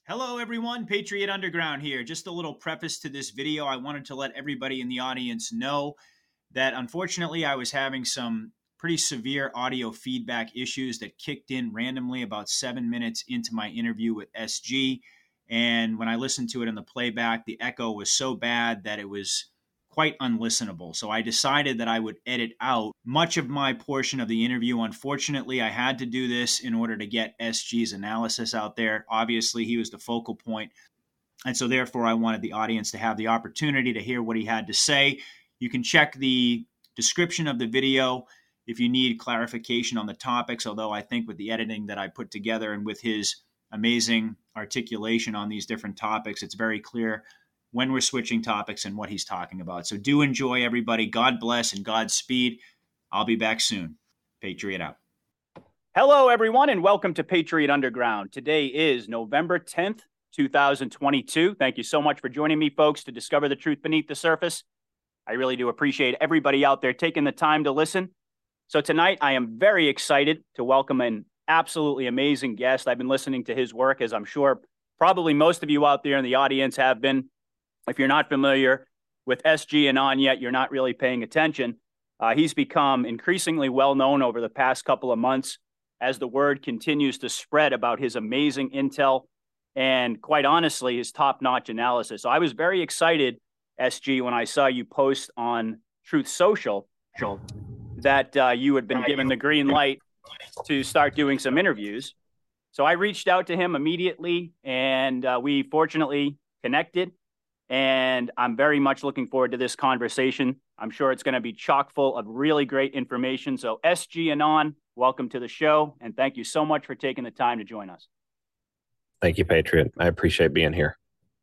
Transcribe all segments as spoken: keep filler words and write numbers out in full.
Hello everyone, Patriot Underground here. Just a little preface to this video. I wanted to let everybody in the audience know that unfortunately I was having some pretty severe audio feedback issues that kicked in randomly about seven minutes into my interview with S G. And when I listened to it in the playback, the echo was so bad that it was quite unlistenable. So I decided that I would edit out much of my portion of the interview. Unfortunately, I had to do this in order to get S G's analysis out there. Obviously, he was the focal point. And so therefore, I wanted the audience to have the opportunity to hear what he had to say. You can check the description of the video if you need clarification on the topics, although I think with the editing that I put together and with his amazing articulation on these different topics, it's very clear when we're switching topics and what he's talking about. So do enjoy, everybody. God bless and Godspeed. I'll be back soon. Patriot out. Hello, everyone, and welcome to Patriot Underground. Today is November tenth, two thousand twenty-two. Thank you so much for joining me, folks, to discover the truth beneath the surface. I really do appreciate everybody out there taking the time to listen. So tonight, I am very excited to welcome an absolutely amazing guest. I've been listening to his work, as I'm sure probably most of you out there in the audience have been. If you're not familiar with S G Anand yet, you're not really paying attention. Uh, he's become increasingly well-known over the past couple of months as the word continues to spread about his amazing intel and, quite honestly, his top-notch analysis. So I was very excited, S G, when I saw you post on Truth Social that uh, you had been given the green light to start doing some interviews. So I reached out to him immediately, and uh, we fortunately connected. And I'm very much looking forward to this conversation. I'm sure it's going to be chock full of really great information. So S G Anand, welcome to the show. And thank you so much for taking the time to join us. Thank you, Patriot. I appreciate being here.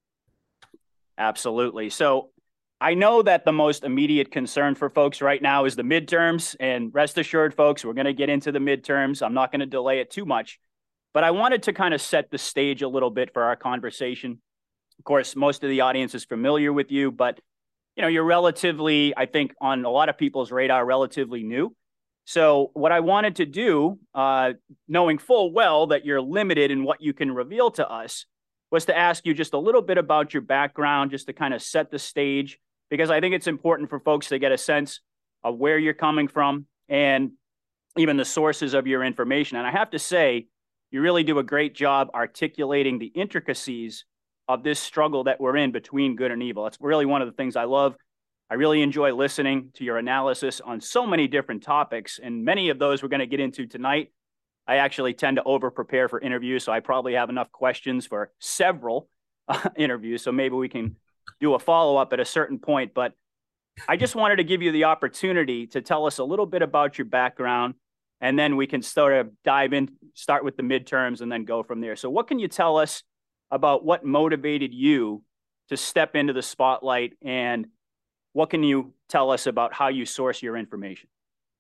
Absolutely. So I know that the most immediate concern for folks right now is the midterms. And rest assured, folks, we're going to get into the midterms. I'm not going to delay it too much. But I wanted to kind of set the stage a little bit for our conversation. Of course, most of the audience is familiar with you, but you know, you're relatively, I think, on a lot of people's radar, relatively new. So what I wanted to do, uh, knowing full well that you're limited in what you can reveal to us, was to ask you just a little bit about your background, just to kind of set the stage, because I think it's important for folks to get a sense of where you're coming from and even the sources of your information. And I have to say, you really do a great job articulating the intricacies of this struggle that we're in between good and evil. That's really one of the things I love. I really enjoy listening to your analysis on so many different topics, and many of those we're going to get into tonight. I actually tend to over-prepare for interviews, so I probably have enough questions for several uh, interviews, so maybe we can do a follow-up at a certain point. But I just wanted to give you the opportunity to tell us a little bit about your background, and then we can sort of dive in, start with the midterms, and then go from there. So what can you tell us about what motivated you to step into the spotlight, and what can you tell us about how you source your information?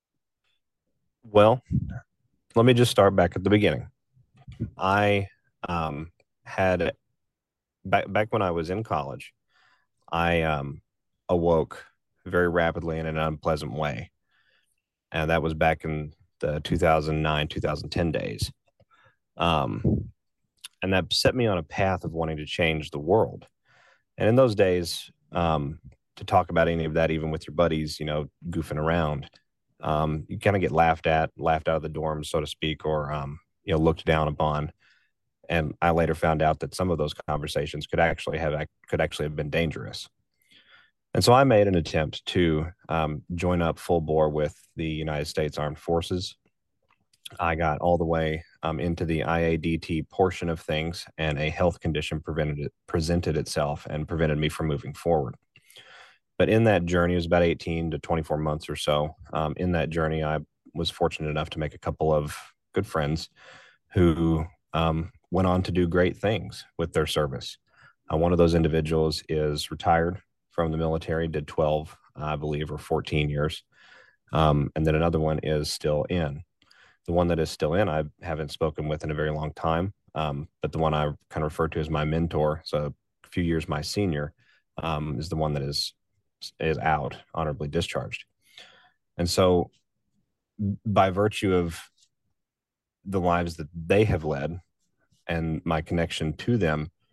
Well, let me just start back at the beginning. I um, had, back, back when I was in college, I um, awoke very rapidly in an unpleasant way. And that was back in the two thousand nine, two thousand ten days. Um, And that set me on a path of wanting to change the world. And in those days, um, to talk about any of that, even with your buddies, you know, goofing around, um, you kind of get laughed at, laughed out of the dorm, so to speak, or, um, you know, looked down upon. And I later found out that some of those conversations could actually have, could actually have been dangerous. And so I made an attempt to um, join up full bore with the United States Armed Forces. I got all the way um, into the I A D T portion of things, and a health condition prevented it, presented itself and prevented me from moving forward. But in that journey, it was about eighteen to twenty-four months or so. Um, in that journey, I was fortunate enough to make a couple of good friends who um, went on to do great things with their service. Uh, one of those individuals is retired from the military, did twelve, I believe, or fourteen years. Um, and then another one is still in. The one that is still in, I haven't spoken with in a very long time. Um, but the one I kind of refer to as my mentor, so a few years my senior, um, is the one that is is out, honorably discharged. And so by virtue of the lives that they have led and my connection to them,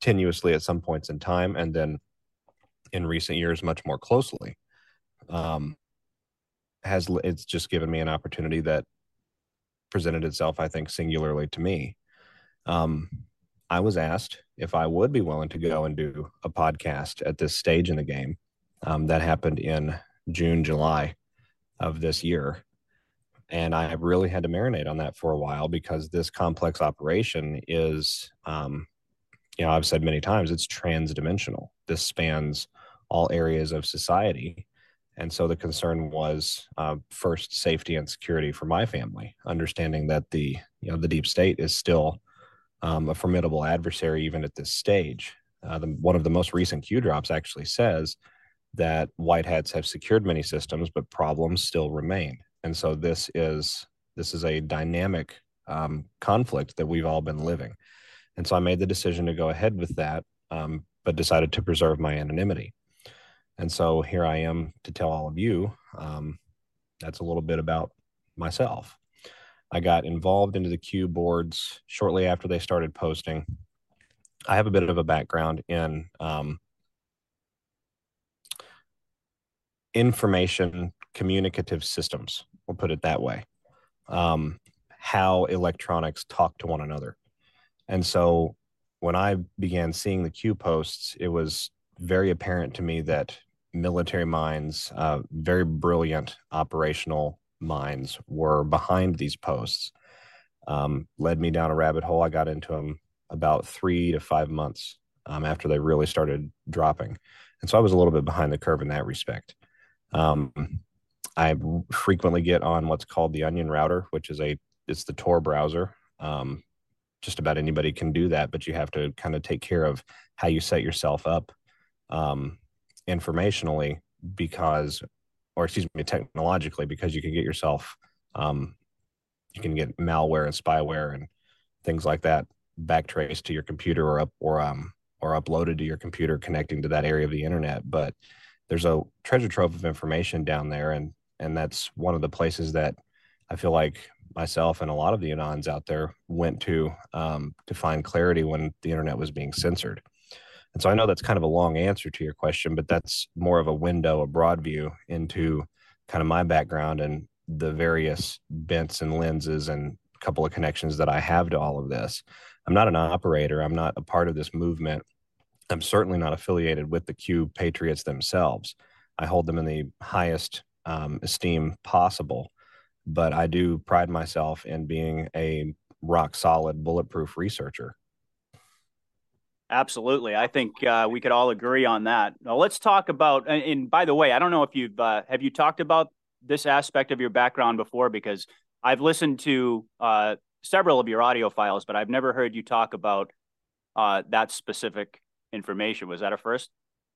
tenuously at some points in time, and then in recent years, much more closely. Um, has it's just given me an opportunity that presented itself, I think, singularly to me. Um, I was asked if I would be willing to go and do a podcast at this stage in the game. Um, that happened in June, July of this year. And I really had to marinate on that for a while, because this complex operation is, um, you know, I've said many times, it's transdimensional. This spans all areas of society. And so the concern was uh, first safety and security for my family, understanding that the, you know, the deep state is still um, a formidable adversary even at this stage. Uh, the, one of the most recent Q drops actually says that white hats have secured many systems, but problems still remain. And so this is this is a dynamic um, conflict that we've all been living. And so I made the decision to go ahead with that, um, but decided to preserve my anonymity. And so here I am to tell all of you, um, that's a little bit about myself. I got involved into the Q boards shortly after they started posting. I have a bit of a background in um, information communicative systems, we'll put it that way, um, how electronics talk to one another. And so when I began seeing the Q posts, it was very apparent to me that military minds, uh, very brilliant operational minds, were behind these posts. Um, led me down a rabbit hole. I got into them about three to five months um, after they really started dropping. And so I was a little bit behind the curve in that respect. Um, I frequently get on what's called the Onion router, which is a, it's the Tor browser. Um, just about anybody can do that, but you have to kind of take care of how you set yourself up um, informationally because, or excuse me, technologically, because you can get yourself, um, you can get malware and spyware and things like that backtraced to your computer or up or um or uploaded to your computer connecting to that area of the internet. But there's a treasure trove of information down there, and and that's one of the places that I feel like myself and a lot of the Anons out there went to um, to find clarity when the internet was being censored. And so I know that's kind of a long answer to your question, but that's more of a window, a broad view into kind of my background and the various bents and lenses and a couple of connections that I have to all of this. I'm not an operator. I'm not a part of this movement. I'm certainly not affiliated with the Q Patriots themselves. I hold them in the highest um, esteem possible, but I do pride myself in being a rock solid, bulletproof researcher. Absolutely. I think uh, we could all agree on that. Now let's talk about, and, and by the way, I don't know if you've, uh, have you talked about this aspect of your background before? Because I've listened to uh, several of your audio files, but I've never heard you talk about uh, that specific information. Was that a first?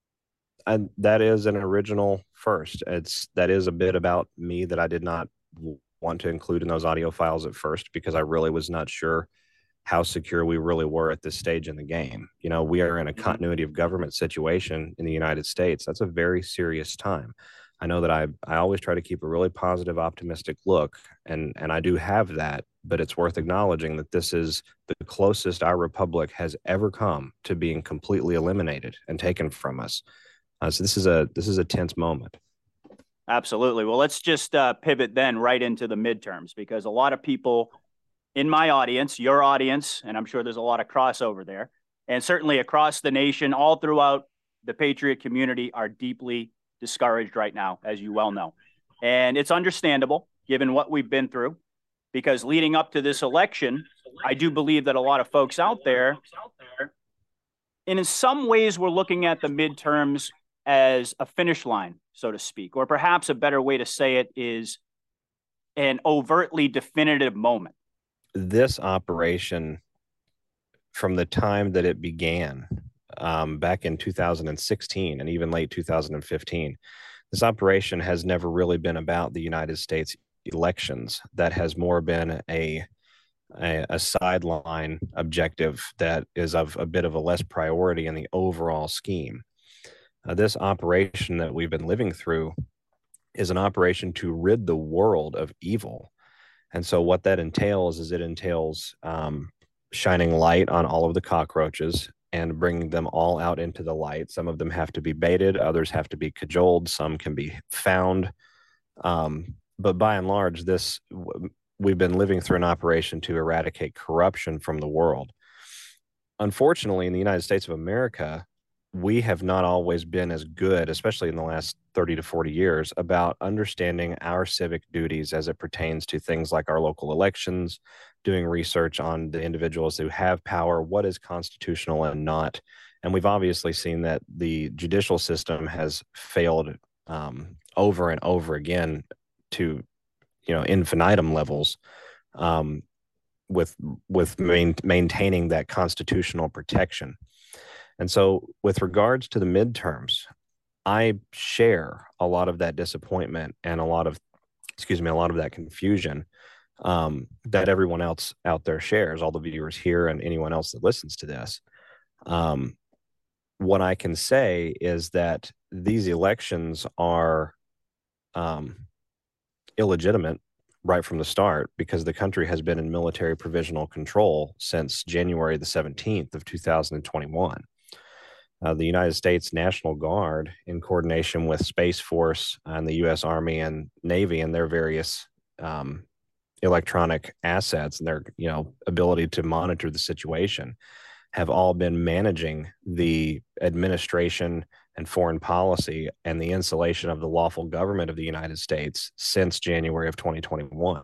And that is an original first. It's, that is a bit about me that I did not want to include in those audio files at first, because I really was not sure how secure we really were at this stage in the game. You know, we are in a continuity of government situation in the United States. That's a very serious time. I know that I, I always try to keep a really positive, optimistic look, and, and I do have that, but it's worth acknowledging that this is the closest our republic has ever come to being completely eliminated and taken from us. Uh, so this is a this is a tense moment. Absolutely. Well, let's just uh, pivot then right into the midterms, because a lot of people in my audience, your audience, and I'm sure there's a lot of crossover there, and certainly across the nation, all throughout the Patriot community, are deeply discouraged right now, as you well know. And it's understandable given what we've been through, because leading up to this election, I do believe that a lot of folks out there, and in some ways we're looking at the midterms as a finish line, so to speak, or perhaps a better way to say it is an overtly definitive moment. This operation, from the time that it began um, back in two thousand sixteen and even late two thousand fifteen, this operation has never really been about the United States elections. That has more been a, a, a sideline objective that is of a bit of a less priority in the overall scheme. Uh, this operation that we've been living through is an operation to rid the world of evil. And so what that entails is it entails um, shining light on all of the cockroaches, and bringing them all out into the light. Some of them have to be baited, others have to be cajoled, some can be found. Um, but by and large, this we've been living through an operation to eradicate corruption from the world. Unfortunately, in the United States of America, we have not always been as good, especially in the last thirty to forty years, about understanding our civic duties as it pertains to things like our local elections, doing research on the individuals who have power, what is constitutional and not. And we've obviously seen that the judicial system has failed um, over and over again to, you know, infinitum levels. Um, with with main, maintaining that constitutional protection. And so with regards to the midterms, I share a lot of that disappointment and a lot of, excuse me, a lot of that confusion um, that everyone else out there shares, all the viewers here and anyone else that listens to this. Um, what I can say is that these elections are um, illegitimate right from the start, because the country has been in military provisional control since January the seventeenth of two thousand twenty-one. Uh, the United States National Guard, in coordination with Space Force and the U S Army and Navy and their various um, electronic assets and their, you know, ability to monitor the situation, have all been managing the administration and foreign policy and the installation of the lawful government of the United States since January of twenty twenty-one.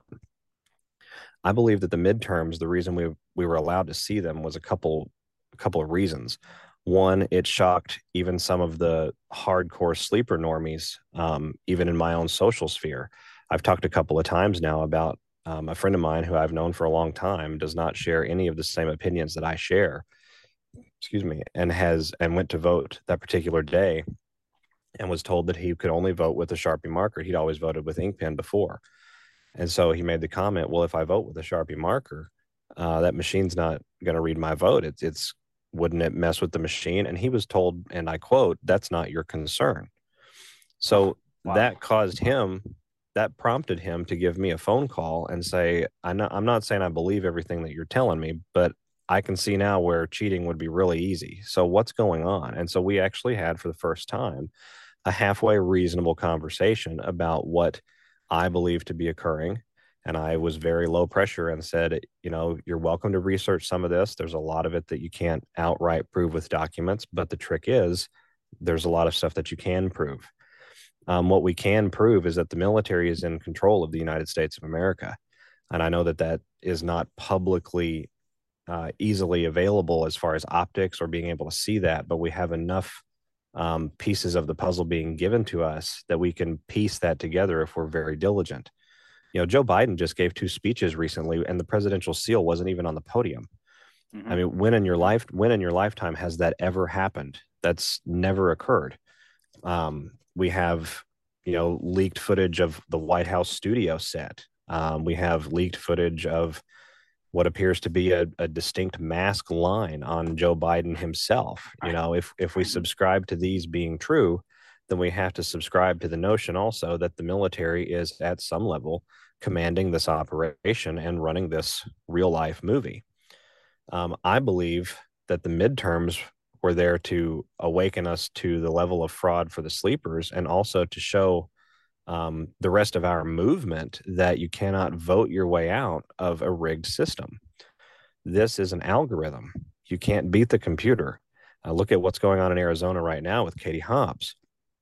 I believe that the midterms, the reason we we were allowed to see them was a couple a couple of reasons. One, it shocked even some of the hardcore sleeper normies, um, even in my own social sphere. I've talked a couple of times now about um, a friend of mine who I've known for a long time does not share any of the same opinions that I share. Excuse me, and has and went to vote that particular day and was told that he could only vote with a Sharpie marker. He'd always voted with ink pen before. And so he made the comment, well, if I vote with a Sharpie marker, uh, that machine's not going to read my vote. It's, it's, wouldn't it mess with the machine? And he was told, and I quote, that's not your concern. So wow. that caused him, that prompted him to give me a phone call and say, I'm not, I'm not saying I believe everything that you're telling me, but I can see now where cheating would be really easy. So what's going on? And so we actually had, for the first time, a halfway reasonable conversation about what I believe to be occurring. And I was very low pressure and said, you know, you're welcome to research some of this. There's a lot of it that you can't outright prove with documents, but the trick is there's a lot of stuff that you can prove. Um, what we can prove is that the military is in control of the United States of America. And I know that that is not publicly Uh, easily available as far as optics or being able to see that, but we have enough um, pieces of the puzzle being given to us that we can piece that together if we're very diligent. You know, Joe Biden just gave two speeches recently, and the presidential seal wasn't even on the podium. Mm-hmm. I mean, when in your life, when in your lifetime has that ever happened? That's never occurred. Um, we have, you know, leaked footage of the White House studio set. Um, we have leaked footage of what appears to be a, a distinct mask line on Joe Biden himself. You know, if if we subscribe to these being true, then we have to subscribe to the notion also that the military is at some level commanding this operation and running this real life movie. Um, I believe that the midterms were there to awaken us to the level of fraud for the sleepers, and also to show Um, the rest of our movement that you cannot vote your way out of a rigged system. This is an algorithm. You can't beat the computer. Uh, look at what's going on in Arizona right now with Katie Hobbs.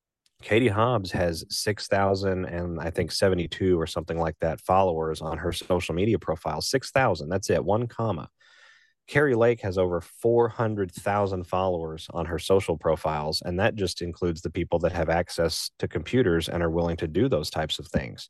Katie Hobbs has six thousand and I think seventy-two or something like that followers on her social media profile. six thousand, that's it, one comma. Carrie Lake has over four hundred thousand followers on her social profiles, and that just includes the people that have access to computers and are willing to do those types of things.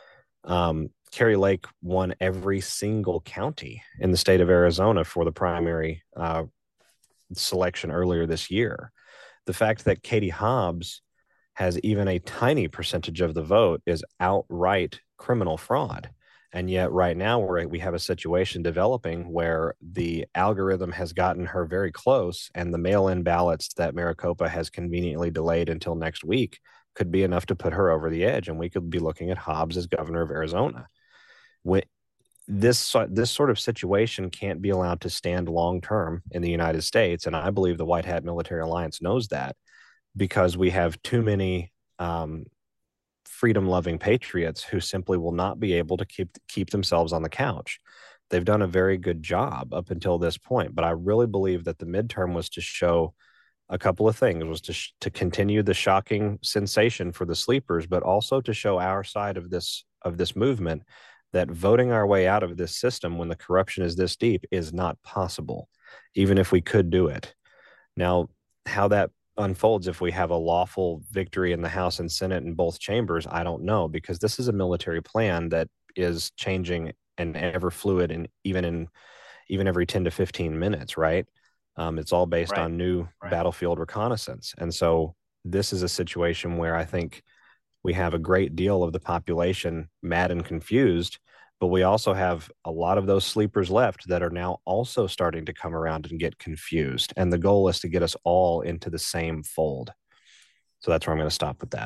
Um, Carrie Lake won every single county in the state of Arizona for the primary uh, selection earlier this year. The fact that Katie Hobbs has even a tiny percentage of the vote is outright criminal fraud. And yet right now we're, we have a situation developing where the algorithm has gotten her very close, and the mail-in ballots that Maricopa has conveniently delayed until next week could be enough to put her over the edge. And we could be looking at Hobbs as governor of Arizona. When, this this sort of situation can't be allowed to stand long term in the United States, and I believe the White Hat Military Alliance knows that, because we have too many um, freedom-loving patriots who simply will not be able to keep keep themselves on the couch. They've done a very good job up until this point, but I really believe that the midterm was to show a couple of things: was to sh- to continue the shocking sensation for the sleepers, but also to show our side of this of this movement, that voting our way out of this system when the corruption is this deep is not possible, even if we could do it. Now, how that unfolds if we have a lawful victory in the House and Senate in both chambers, I don't know, because this is a military plan that is changing and ever fluid, and even in even every ten to fifteen minutes, right? Um, it's all based Right. on new Right. battlefield reconnaissance. And so this is a situation where I think we have a great deal of the population mad and confused, but we also have a lot of those sleepers left that are now also starting to come around and get confused. And the goal is to get us all into the same fold. So that's where I'm going to stop with that.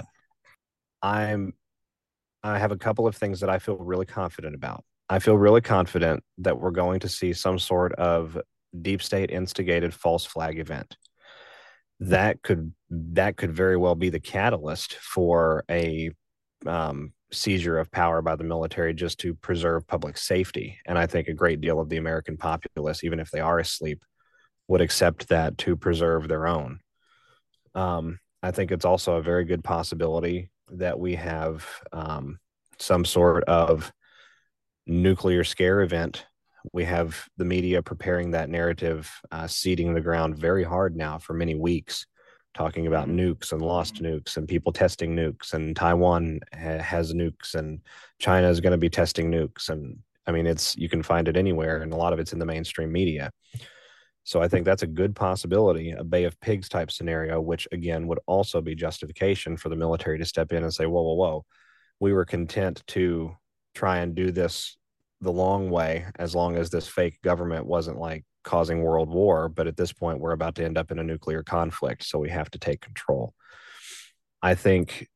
I'm I have a couple of things that I feel really confident about. I feel really confident that we're going to see some sort of deep state instigated false flag event. That could that could very well be the catalyst for a um, seizure of power by the military, just to preserve public safety. And I think a great deal of the American populace, even if they are asleep, would accept that to preserve their own. Um, I think it's also a very good possibility that we have um, some sort of nuclear scare event. We have the media preparing that narrative, uh, seeding the ground very hard now for many weeks, talking about Mhm. nukes and lost nukes and people testing nukes, and Taiwan ha- has nukes, and China is going to be testing nukes. And I mean, it's, you can find it anywhere, and a lot of it's in the mainstream media. So I think that's a good possibility, a Bay of Pigs type scenario, which again would also be justification for the military to step in and say, whoa, whoa, whoa, we were content to try and do this the long way, as long as this fake government wasn't like causing world war. But at this point, we're about to end up in a nuclear conflict, so we have to take control. I think,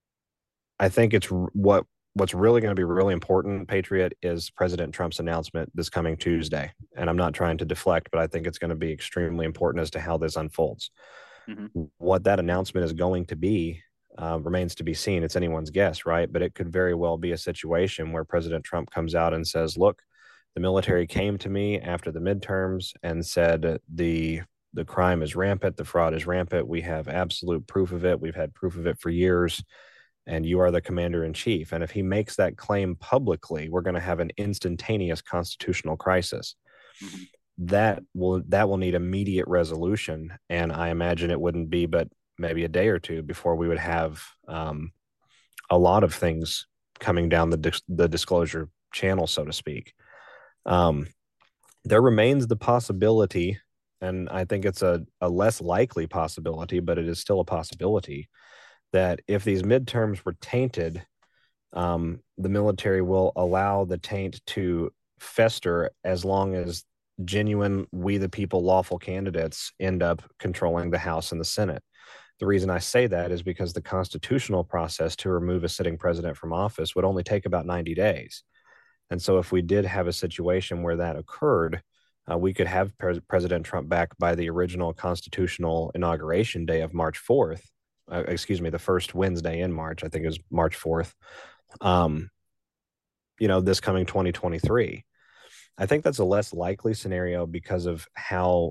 I think it's what what's really going to be really important, Patriot, is President Trump's announcement this coming Tuesday. And I'm not trying to deflect, but I think it's going to be extremely important as to how this unfolds. Mm-hmm. What that announcement is going to be uh, remains to be seen. It's anyone's guess, right? But it could very well be a situation where President Trump comes out and says, look, the military came to me after the midterms and said the the crime is rampant, the fraud is rampant. We have absolute proof of it. We've had proof of it for years, and you are the commander in chief. And if he makes that claim publicly, we're going to have an instantaneous constitutional crisis. Mm-hmm. That will that will need immediate resolution, and I imagine it wouldn't be but maybe a day or two before we would have um, a lot of things coming down the dis- the disclosure channel, so to speak. Um, there remains the possibility, and I think it's a, a less likely possibility, but it is still a possibility, that if these midterms were tainted, um, the military will allow the taint to fester as long as genuine we the people lawful candidates end up controlling the House and the Senate. The reason I say that is because the constitutional process to remove a sitting president from office would only take about ninety days. And so if we did have a situation where that occurred, uh, we could have Pre- President Trump back by the original constitutional inauguration day of March fourth. Uh, excuse me, the first Wednesday in March, I think it was March fourth, um, you know, this coming twenty twenty-three. I think that's a less likely scenario because of how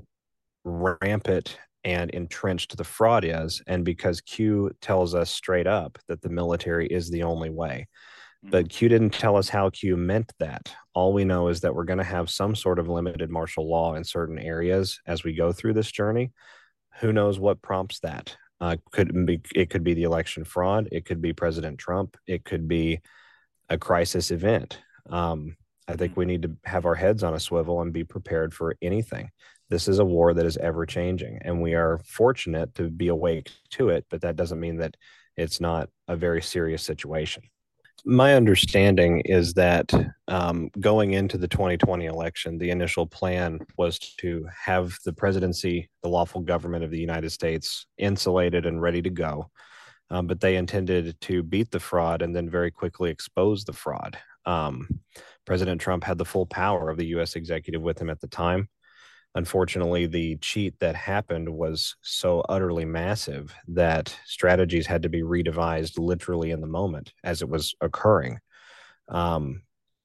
rampant and entrenched the fraud is, and because Q tells us straight up that the military is the only way. But Q didn't tell us how Q meant that. All we know is that we're going to have some sort of limited martial law in certain areas as we go through this journey. Who knows what prompts that? Uh, could be, it could be the election fraud. It could be President Trump. It could be a crisis event. Um, I think we need to have our heads on a swivel and be prepared for anything. This is a war that is ever changing, and we are fortunate to be awake to it, but that doesn't mean that it's not a very serious situation. My understanding is that um, going into the twenty twenty election, the initial plan was to have the presidency, the lawful government of the United States, insulated and ready to go. Um, but they intended to beat the fraud and then very quickly expose the fraud. Um, President Trump had the full power of the U S executive with him at the time. Unfortunately, the cheat that happened was so utterly massive that strategies had to be redevised literally in the moment as it was occurring. Um,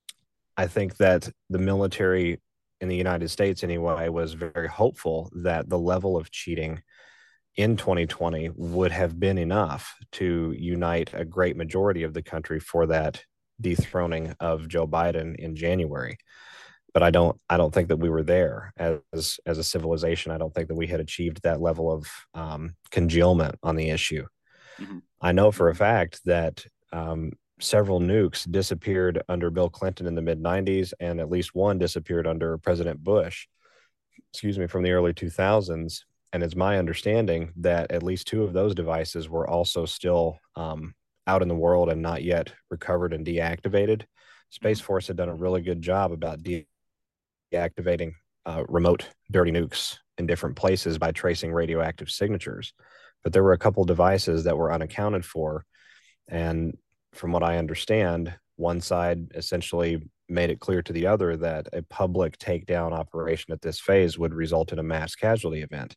I think that the military in the United States, anyway, was very hopeful that the level of cheating in twenty twenty would have been enough to unite a great majority of the country for that dethroning of Joe Biden in January. But I don't I don't think that we were there as as a civilization. I don't think that we had achieved that level of um, congealment on the issue. Mm-hmm. I know for a fact that um, several nukes disappeared under Bill Clinton in the mid nineties, and at least one disappeared under President Bush, excuse me, from the early two thousands. And it's my understanding that at least two of those devices were also still um, out in the world and not yet recovered and deactivated. Space Force had done a really good job about de- deactivating uh, remote dirty nukes in different places by tracing radioactive signatures. But there were a couple devices that were unaccounted for. And from what I understand, one side essentially made it clear to the other that a public takedown operation at this phase would result in a mass casualty event.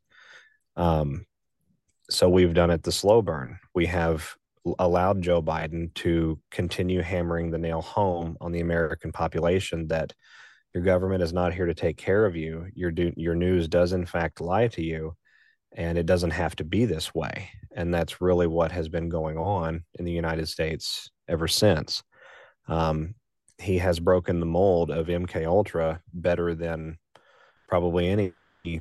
Um, so we've done it the slow burn. We have allowed Joe Biden to continue hammering the nail home on the American population that your government is not here to take care of you. Your do, your news does in fact lie to you, and it doesn't have to be this way. And that's really what has been going on in the United States ever since. Um, he has broken the mold of M K Ultra better than probably any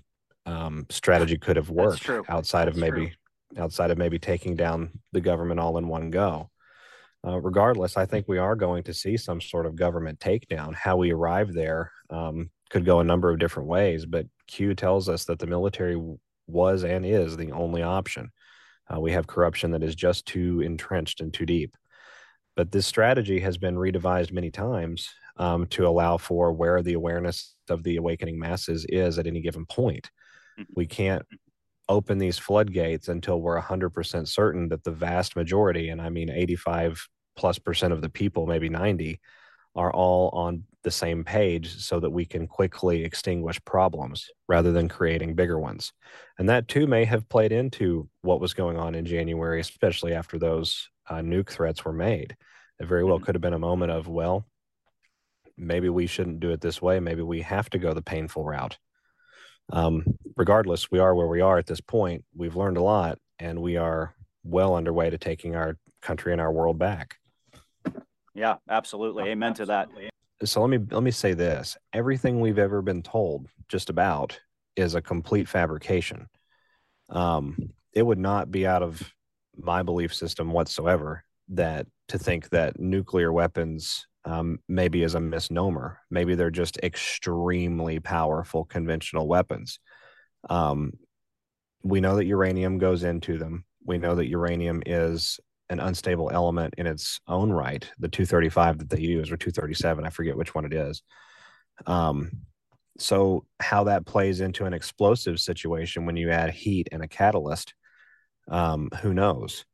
um, strategy could have worked outside that's of maybe true. outside of maybe taking down the government all in one go. Uh, regardless, I think we are going to see some sort of government takedown. How we arrive there um, could go a number of different ways, but Q tells us that the military was and is the only option. Uh, we have corruption that is just too entrenched and too deep. But this strategy has been redevised many times um, to allow for where the awareness of the awakening masses is at any given point. We can't open these floodgates until we're one hundred percent certain that the vast majority, and I mean eighty-five plus percent of the people, maybe ninety, are all on the same page so that we can quickly extinguish problems rather than creating bigger ones. And that too may have played into what was going on in January, especially after those uh, nuke threats were made. It very well could have been a moment of, well, maybe we shouldn't do it this way. Maybe we have to go the painful route. Um, regardless, we are where we are at this point. We've learned a lot, and we are well underway to taking our country and our world back. Yeah, absolutely. Amen to that. So let me let me say this. Everything we've ever been told just about is a complete fabrication. Um, it would not be out of my belief system whatsoever that to think that nuclear weapons um, maybe is a misnomer. Maybe they're just extremely powerful conventional weapons. Um, we know that uranium goes into them. We know that uranium is an unstable element in its own right. The two thirty-five that they use, or two thirty-seven, I forget which one it is. Um, so how that plays into an explosive situation when you add heat and a catalyst, um, who knows?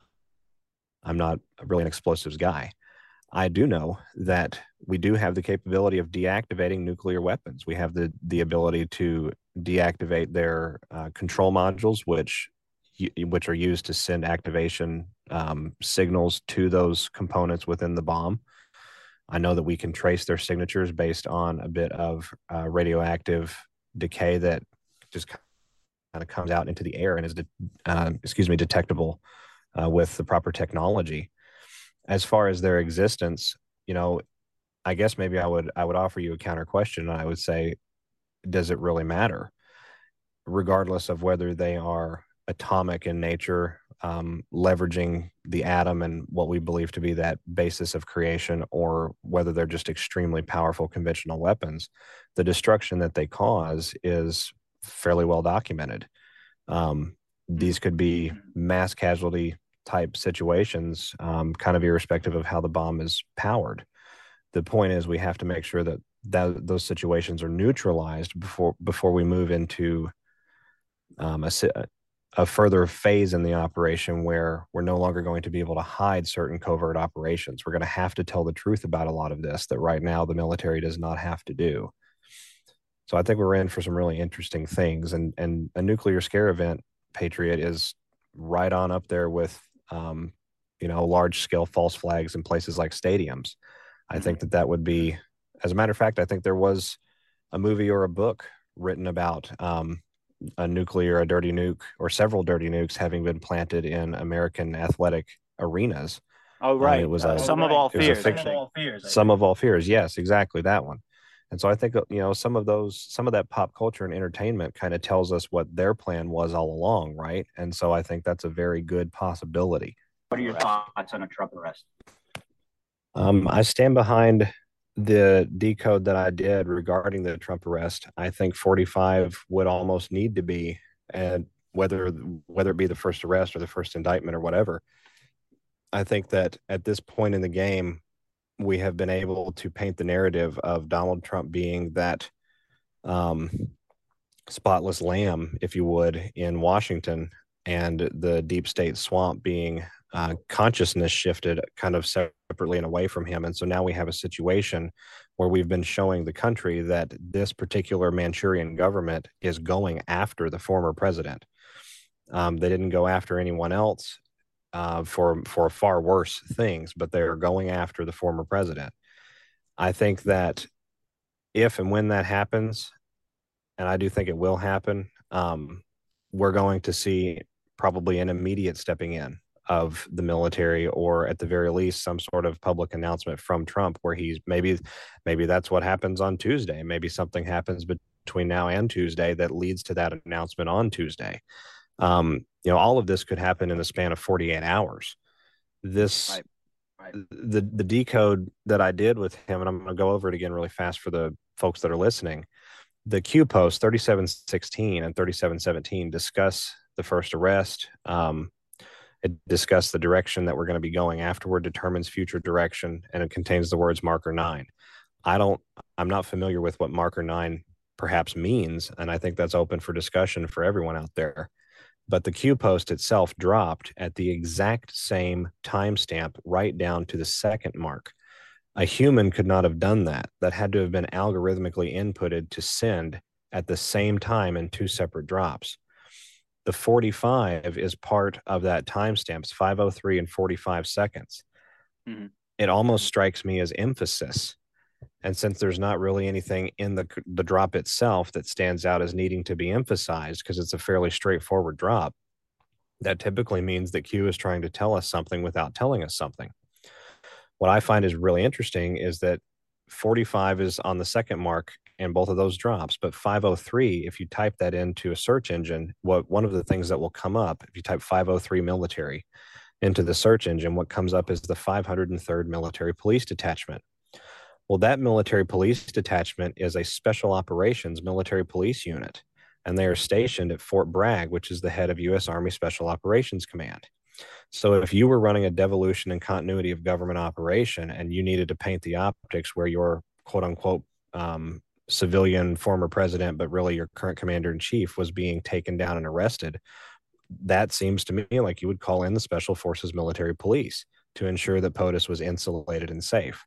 I'm not really an explosives guy. I do know that we do have the capability of deactivating nuclear weapons. We have the the ability to deactivate their uh, control modules, which which are used to send activation um, signals to those components within the bomb. I know that we can trace their signatures based on a bit of uh, radioactive decay that just kind of comes out into the air and is, de- uh, excuse me, detectable uh, with the proper technology. As far as their existence, you know, I guess maybe I would I would offer you a counter question, and I would say, does it really matter? Regardless of whether they are atomic in nature, um, leveraging the atom and what we believe to be that basis of creation, or whether they're just extremely powerful conventional weapons, the destruction that they cause is fairly well documented. Um, these could be mass casualty type situations, um, kind of irrespective of how the bomb is powered. The point is we have to make sure that, that those situations are neutralized before before we move into um, a, a further phase in the operation where we're no longer going to be able to hide certain covert operations. We're going to have to tell the truth about a lot of this that right now the military does not have to do. So I think we're in for some really interesting things. And, and a nuclear scare event, Patriot, is right on up there with, um, you know, large scale false flags in places like stadiums. I think that that would be, as a matter of fact, I think there was a movie or a book written about um, a nuclear, a dirty nuke, or several dirty nukes having been planted in American athletic arenas. Oh, right. Um, it was uh, a, some oh, of all it was a fears. fiction. Some of all fears. Some of all fears. Yes, exactly that one. And so I think, you know, some of those, some of that pop culture and entertainment kind of tells us what their plan was all along, right? And so I think that's a very good possibility. What are your thoughts on a Trump arrest? Um, I stand behind the decode that I did regarding the Trump arrest. I think forty-five would almost need to be, and whether whether it be the first arrest or the first indictment or whatever, I think that at this point in the game, we have been able to paint the narrative of Donald Trump being that um, spotless lamb, if you would, in Washington, and the deep state swamp being uh, consciousness shifted kind of separately and away from him. And so now we have a situation where we've been showing the country that this particular Manchurian government is going after the former president. Um, they didn't go after anyone else uh, for for far worse things, but they're going after the former president. I think that if and when that happens, and I do think it will happen, um, we're going to see probably an immediate stepping in of the military, or at the very least some sort of public announcement from Trump where he's maybe maybe that's what happens on Tuesday. Maybe something happens between now and Tuesday that leads to that announcement on Tuesday. Um, you know, all of this could happen in the span of forty-eight hours. This right. Right. the the decode that I did with him, and I'm going to go over it again really fast for the folks that are listening. The Q post thirty-seven sixteen and thirty-seven seventeen discuss the first arrest. Um, it discusses the direction that we're going to be going afterward, determines future direction, and it contains the words marker nine. I don't, I'm not familiar with what marker nine perhaps means, and I think that's open for discussion for everyone out there. But the Q post itself dropped at the exact same timestamp, right down to the second mark. A human could not have done that. That had to have been algorithmically inputted to send at the same time in two separate drops. The forty-five is part of that timestamp. It's five oh three and forty-five seconds. Mm-hmm. It almost strikes me as emphasis. And since there's not really anything in the, the drop itself that stands out as needing to be emphasized, because it's a fairly straightforward drop, that typically means that Q is trying to tell us something without telling us something. What I find is really interesting is that forty-five is on the second mark in both of those drops, but five oh three, if you type that into a search engine, what one of the things that will come up, if you type five oh three military into the search engine, what comes up is the five hundred third Military Police Detachment. Well, that military police detachment is a special operations military police unit, and they are stationed at Fort Bragg, which is the head of U S Army Special Operations Command. So if you were running a devolution and continuity of government operation and you needed to paint the optics where your quote unquote um, civilian former president, but really your current commander in chief, was being taken down and arrested, that seems to me like you would call in the Special Forces Military Police to ensure that POTUS was insulated and safe.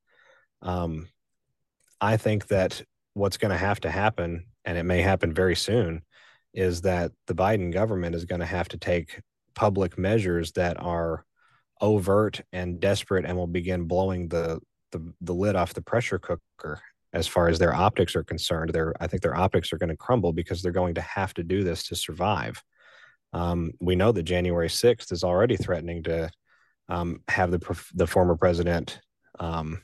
Um, I think that what's going to have to happen, and it may happen very soon, is that the Biden government is going to have to take public measures that are overt and desperate and will begin blowing the, the, the lid off the pressure cooker as far as their optics are concerned. They're, I think their optics are going to crumble because they're going to have to do this to survive. Um, we know that January sixth is already threatening to um, have the, the former president um,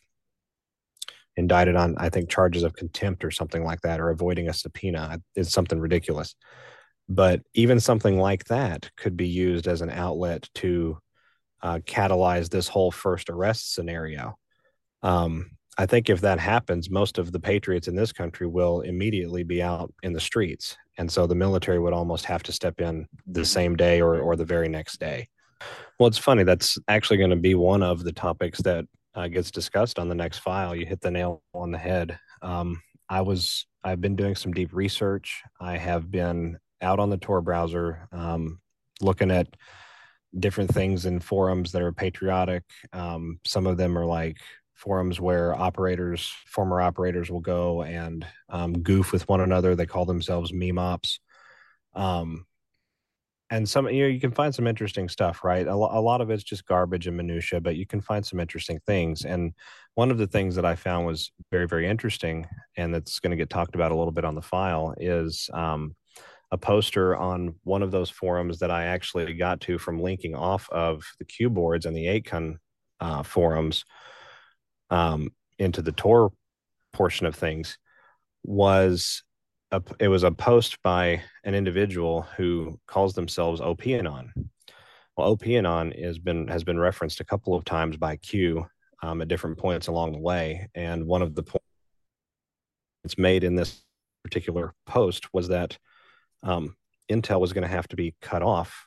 indicted on, I think, charges of contempt or something like that, or avoiding a subpoena. It's something ridiculous. But even something like that could be used as an outlet to uh, catalyze this whole first arrest scenario. Um, I think if that happens, most of the patriots in this country will immediately be out in the streets. And so the military would almost have to step in the same day or, or the very next day. Well, it's funny. That's actually going to be one of the topics that uh, gets discussed on the next file. You hit the nail on the head. Um, I was, I've been doing some deep research. I have been out on the Tor browser, um, looking at different things in forums that are patriotic. Um, some of them are like forums where operators, former operators, will go and um, goof with one another. They call themselves meme ops. Um, and some, you know, you can find some interesting stuff, right? A, lo- a lot of it's just garbage and minutia, but you can find some interesting things. And one of the things that I found was very, very interesting, and that's going to get talked about a little bit on the file, is um, a poster on one of those forums that I actually got to from linking off of the Q boards and the eight con uh, forums um, into the Tor portion of things. Was a, it was a post by an individual who calls themselves OPAnon. Well, OPAnon has been has been referenced a couple of times by Q um, at different points along the way, and one of the points made in this particular post was that um, Intel was going to have to be cut off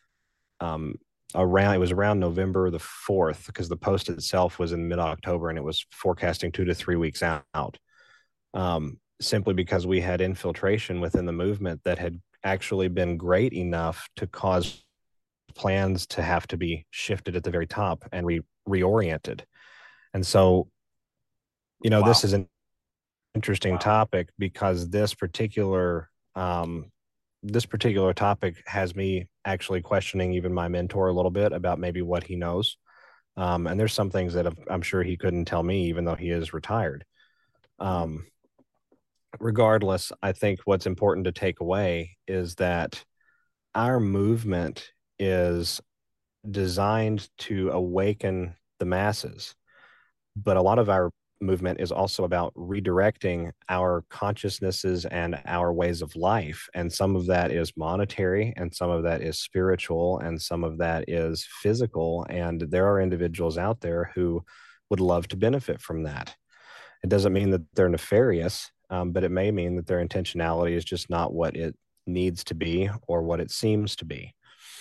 um, around. It was around November the fourth, because the post itself was in mid October, and it was forecasting two to three weeks out. Um, simply because we had infiltration within the movement that had actually been great enough to cause plans to have to be shifted at the very top and re- reoriented. And so, you know, wow. This is an interesting wow. topic, because this particular um, this particular topic has me actually questioning even my mentor a little bit about maybe what he knows. Um, and there's some things that I'm sure he couldn't tell me, even though he is retired. Um, regardless, I think what's important to take away is that our movement is designed to awaken the masses, but a lot of our movement is also about redirecting our consciousnesses and our ways of life. And some of that is monetary, and some of that is spiritual, and some of that is physical. And there are individuals out there who would love to benefit from that. It doesn't mean that they're nefarious, um, but it may mean that their intentionality is just not what it needs to be or what it seems to be.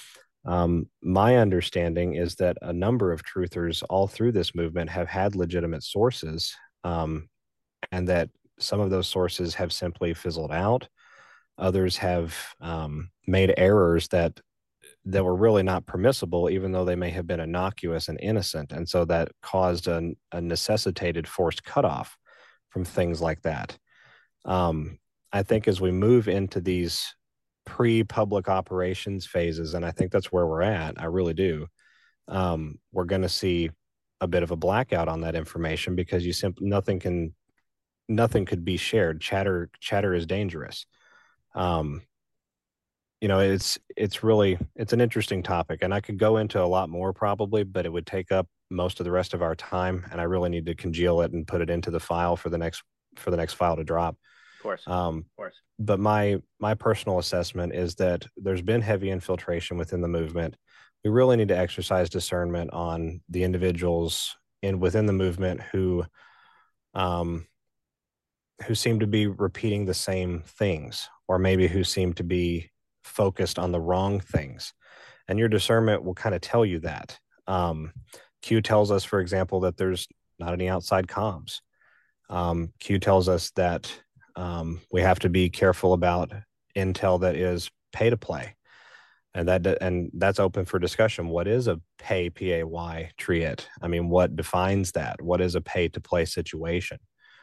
Um, my understanding is that a number of truthers all through this movement have had legitimate sources, um, and that some of those sources have simply fizzled out. Others have um, made errors that that were really not permissible, even though they may have been innocuous and innocent. And so that caused a, a necessitated forced cutoff from things like that. Um, I think as we move into these pre-public operations phases, and I think that's where we're at, I really do, um, we're going to see a bit of a blackout on that information, because you simply, nothing can, nothing could be shared. Chatter, chatter is dangerous. Um, you know, it's it's really it's an interesting topic, and I could go into a lot more probably, but it would take up most of the rest of our time, and I really need to congeal it and put it into the file for the next for the next file to drop. Of course, um, of course. But my my personal assessment is that there's been heavy infiltration within the movement. We really need to exercise discernment on the individuals in within the movement who um, who seem to be repeating the same things, or maybe who seem to be focused on the wrong things. And your discernment will kind of tell you that. Um, Q tells us, for example, that there's not any outside comms. Um, Q tells us that um, we have to be careful about intel that is pay to play. And that and that's open for discussion. What is a pay, P A Y, triad? I mean, what defines that? What is a pay to play situation?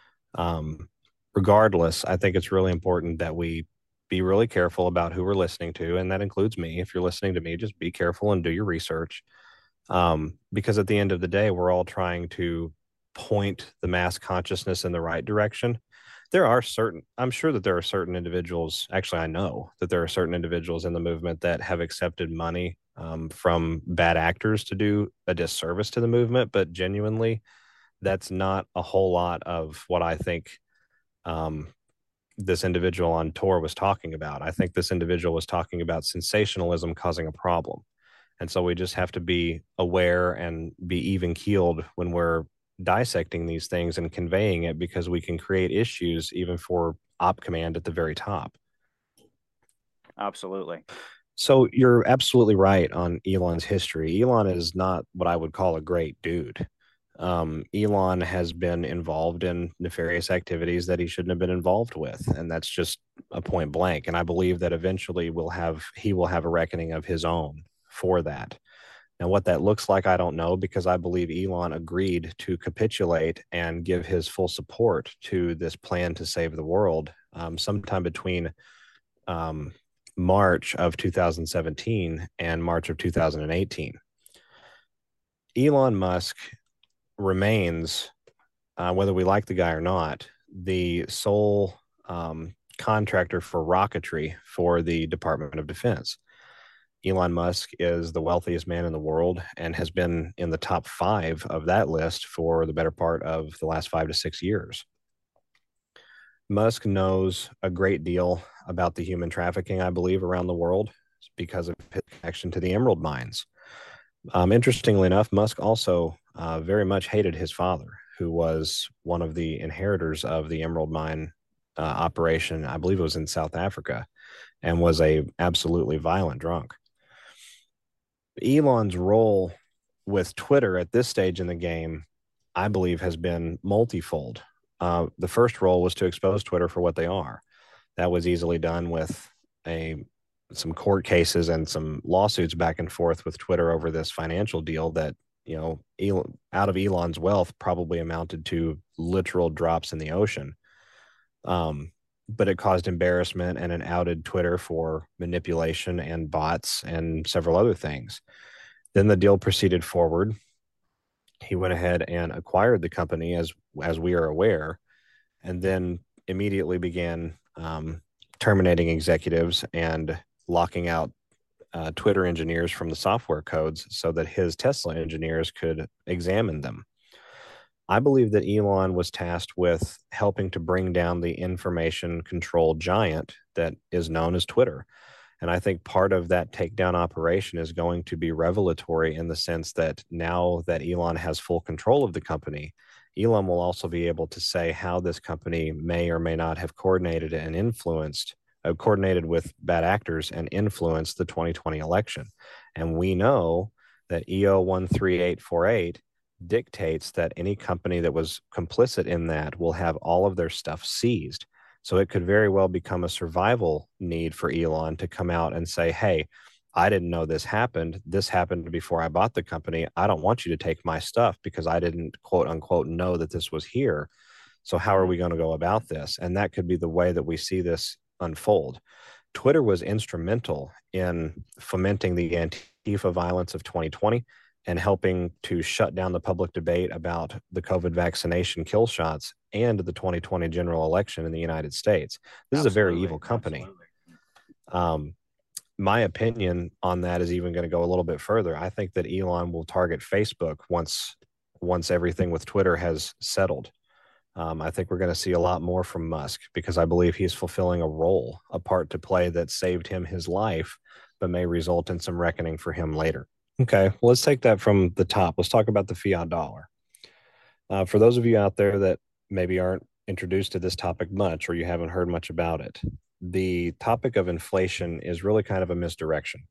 Um, regardless, I think it's really important that we be really careful about who we're listening to. And that includes me. If you're listening to me, just be careful and do your research. Um, because at the end of the day, we're all trying to point the mass consciousness in the right direction. There are certain, I'm sure that there are certain individuals, actually, I know that there are certain individuals in the movement that have accepted money um, from bad actors to do a disservice to the movement. But genuinely, that's not a whole lot of what I think um, this individual on Tor was talking about. I think this individual was talking about sensationalism causing a problem. And so we just have to be aware and be even keeled when we're dissecting these things and conveying it, because we can create issues even for op command at the very top. Absolutely. So you're absolutely right on Elon's history. Elon is not what I would call a great dude. Um, Elon has been involved in nefarious activities that he shouldn't have been involved with, and that's just a point blank. And I believe that eventually we'll have he will have a reckoning of his own for that. Now, what that looks like, I don't know, because I believe Elon agreed to capitulate and give his full support to this plan to save the world um, sometime between um, March of two thousand seventeen and March of two thousand eighteen. Elon Musk remains, uh, whether we like the guy or not, the sole um, contractor for rocketry for the Department of Defense. Elon Musk is the wealthiest man in the world and has been in the top five of that list for the better part of the last five to six years. Musk knows a great deal about the human trafficking, I believe, around the world because of his connection to the emerald mines. Um, interestingly enough, Musk also uh, very much hated his father, who was one of the inheritors of the emerald mine uh, operation. I believe it was in South Africa, and was a absolutely violent drunk. Elon's role with Twitter at this stage in the game, I believe, has been multifold. Uh, the first role was to expose Twitter for what they are. That was easily done with a some court cases and some lawsuits back and forth with Twitter over this financial deal that, you know, Elon, out of Elon's wealth probably amounted to literal drops in the ocean. Um, but it caused embarrassment, and it outed Twitter for manipulation and bots and several other things. Then the deal proceeded forward. He went ahead and acquired the company, as as we are aware, and then immediately began um, terminating executives and locking out uh, Twitter engineers from the software codes so that his Tesla engineers could examine them. I believe that Elon was tasked with helping to bring down the information control giant that is known as Twitter. And I think part of that takedown operation is going to be revelatory in the sense that now that Elon has full control of the company, Elon will also be able to say how this company may or may not have coordinated and influenced, uh, coordinated with bad actors and influenced the twenty twenty election. And we know that E O one three eight four eight dictates that any company that was complicit in that will have all of their stuff seized. So it could very well become a survival need for Elon to come out and say, hey, I didn't know this happened. This happened before I bought the company. I don't want you to take my stuff because I didn't, quote unquote, know that this was here. So how are we going to go about this? And that could be the way that we see this unfold. Twitter was instrumental in fomenting the Antifa violence of twenty twenty and helping to shut down the public debate about the COVID vaccination kill shots and the twenty twenty general election in the United States. This absolutely, is a very evil company. Um, my opinion on that is even going to go a little bit further. I think that Elon will target Facebook once once everything with Twitter has settled. Um, I think we're going to see a lot more from Musk because I believe he's fulfilling a role, a part to play that saved him his life, but may result in some reckoning for him later. Okay, well, let's take that from the top. Let's talk about the fiat dollar. Uh, for those of you out there that maybe aren't introduced to this topic much or you haven't heard much about it, the topic of inflation is really kind of a misdirection.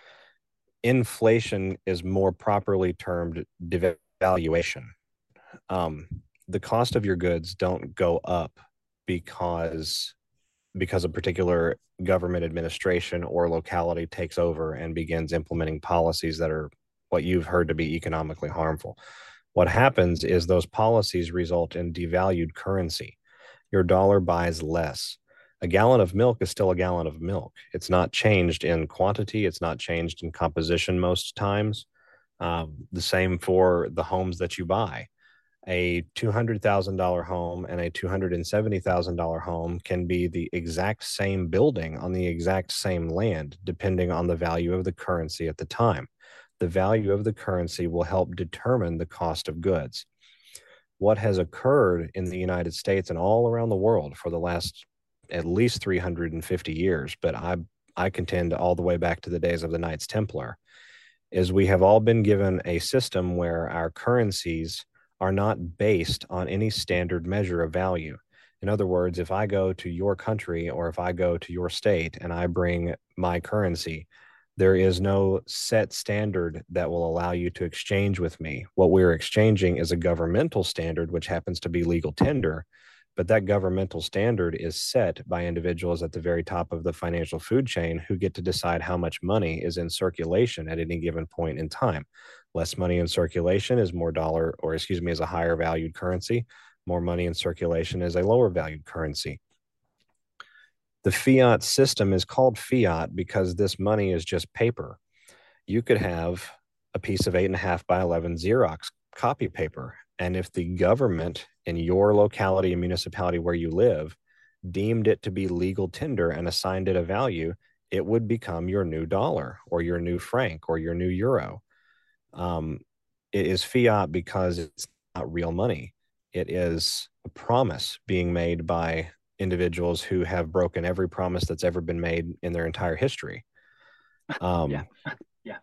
Inflation is more properly termed devaluation. Um, the cost of your goods don't go up because because a particular government administration or locality takes over and begins implementing policies that are what you've heard to be economically harmful. What happens is those policies result in devalued currency. Your dollar buys less. A gallon of milk is still a gallon of milk. It's not changed in quantity. It's not changed in composition most times. Um, the same for the homes that you buy. A two hundred thousand dollars home and a two hundred seventy thousand dollars home can be the exact same building on the exact same land, depending on the value of the currency at the time. The value of the currency will help determine the cost of goods. What has occurred in the United States and all around the world for the last at least three hundred fifty years, but I, I contend all the way back to the days of the Knights Templar, is we have all been given a system where our currencies are not based on any standard measure of value. In other words, if I go to your country or if I go to your state and I bring my currency, There is no set standard that will allow you to exchange with me. What we're exchanging is a governmental standard, which happens to be legal tender, but that governmental standard is set by individuals at the very top of the financial food chain who get to decide how much money is in circulation at any given point in time. Less money in circulation is more dollar, or excuse me, is a higher valued currency. More money in circulation is a lower valued currency. The fiat system is called fiat because this money is just paper. You could have a piece of eight and a half by eleven Xerox copy paper. And if the government in your locality and municipality where you live deemed it to be legal tender and assigned it a value, it would become your new dollar or your new franc or your new euro. Um, it is fiat because it's not real money. It is a promise being made by individuals who have broken every promise that's ever been made in their entire history. Um, yeah. yeah.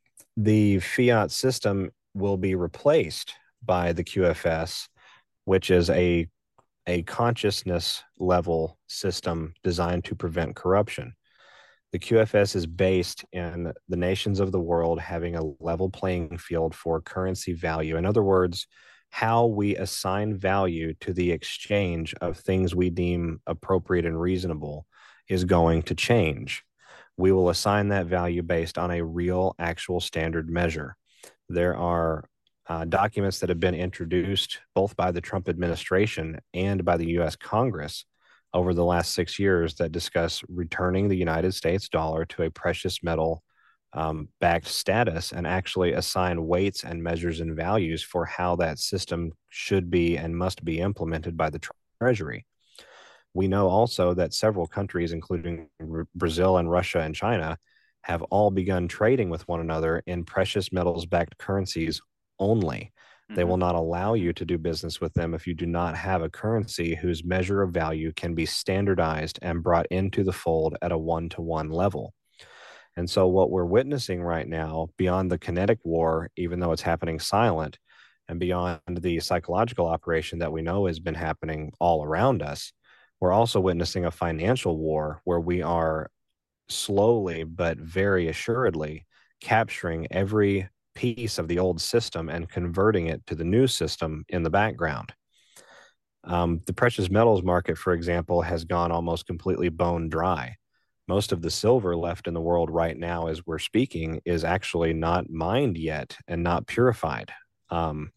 The fiat system will be replaced by the Q F S, which is a, a consciousness level system designed to prevent corruption. The Q F S is based in the nations of the world having a level playing field for currency value. In other words, how we assign value to the exchange of things we deem appropriate and reasonable is going to change. We will assign that value based on a real, actual standard measure. There are uh, documents that have been introduced both by the Trump administration and by the U S Congress over the last six years that discuss returning the United States dollar to a precious metal um, backed status and actually assign weights and measures and values for how that system should be and must be implemented by the Treasury. We know also that several countries, including Brazil and Russia and China, have all begun trading with one another in precious metals backed currencies only. They will not allow you to do business with them if you do not have a currency whose measure of value can be standardized and brought into the fold at a one-to-one level. And so what we're witnessing right now, beyond the kinetic war, even though it's happening silent, and beyond the psychological operation that we know has been happening all around us, we're also witnessing a financial war where we are slowly but very assuredly capturing every piece of the old system and converting it to the new system in the background. Um, the precious metals market, for example, has gone almost completely bone dry. Most of the silver left in the world right now, as we're speaking, is actually not mined yet and not purified. Um,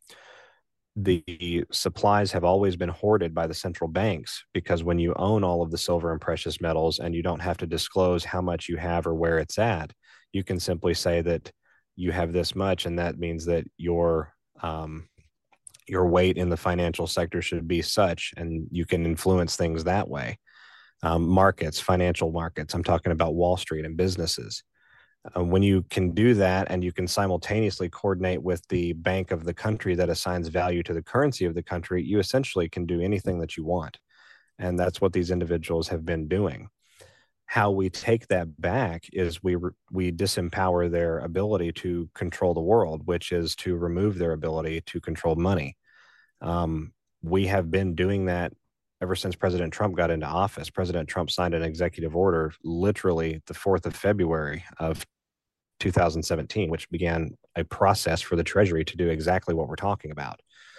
the supplies have always been hoarded by the central banks because when you own all of the silver and precious metals and you don't have to disclose how much you have or where it's at, you can simply say that you have this much, and that means that your um, your weight in the financial sector should be such, and you can influence things that way. Um, markets, financial markets, I'm talking about Wall Street and businesses. Uh, when you can do that and you can simultaneously coordinate with the bank of the country that assigns value to the currency of the country, you essentially can do anything that you want. And that's what these individuals have been doing. How we take that back is we re- we disempower their ability to control the world, which is to remove their ability to control money. Um, we have been doing that ever since President Trump got into office. President Trump signed an executive order literally the fourth of February of two thousand seventeen, which began a process for the Treasury to do exactly what we're talking about.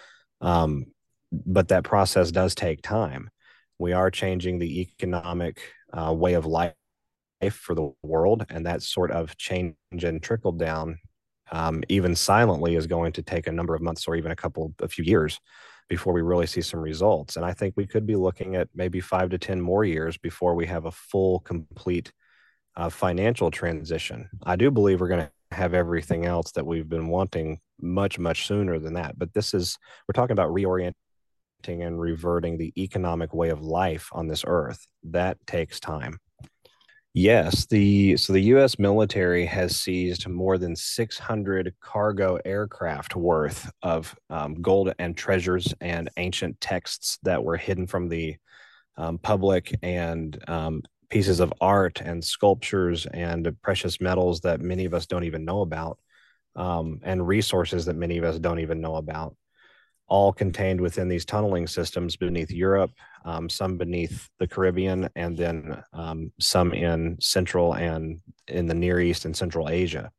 Um, but that process does take time. We are changing the economic uh, way of life for the world, and that sort of change and trickle down, um, even silently, is going to take a number of months or even a couple, a few years before we really see some results. And I think we could be looking at maybe five to ten more years before we have a full, complete uh, financial transition. I do believe we're going to have everything else that we've been wanting much, much sooner than that. But this is, we're talking about reorienting and reverting the economic way of life on this earth. That takes time. Yes, the so the U S military has seized more than six hundred cargo aircraft worth of um, gold and treasures and ancient texts that were hidden from the um, public, and um, pieces of art and sculptures and precious metals that many of us don't even know about, um, and resources that many of us don't even know about. all contained within these tunneling systems beneath Europe, um, some beneath the Caribbean, and then um, some in Central and in the Near East and Central Asia.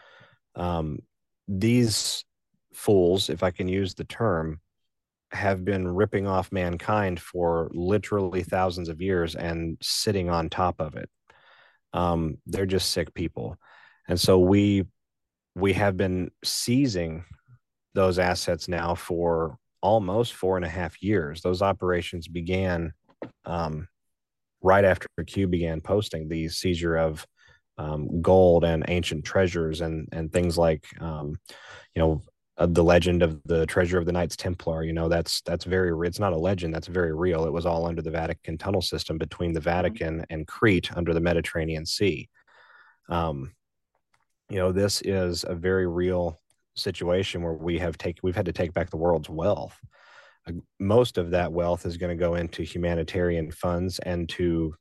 Um, these fools, if I can use the term, have been ripping off mankind for literally thousands of years and sitting on top of it. Um, they're just sick people. And so we we have been seizing those assets now for almost four and a half years. Those operations began um, right after Q began posting the seizure of um, gold and ancient treasures and and things like um, you know uh, the legend of the treasure of the Knights Templar. You know, that's that's very, it's not a legend, that's very real. It was all under the Vatican tunnel system between the Vatican mm-hmm. and Crete under the Mediterranean Sea. Um, you know, this is a very real situation where we have take we've had to take back the world's wealth. Uh, most of that wealth is going to go into humanitarian funds and to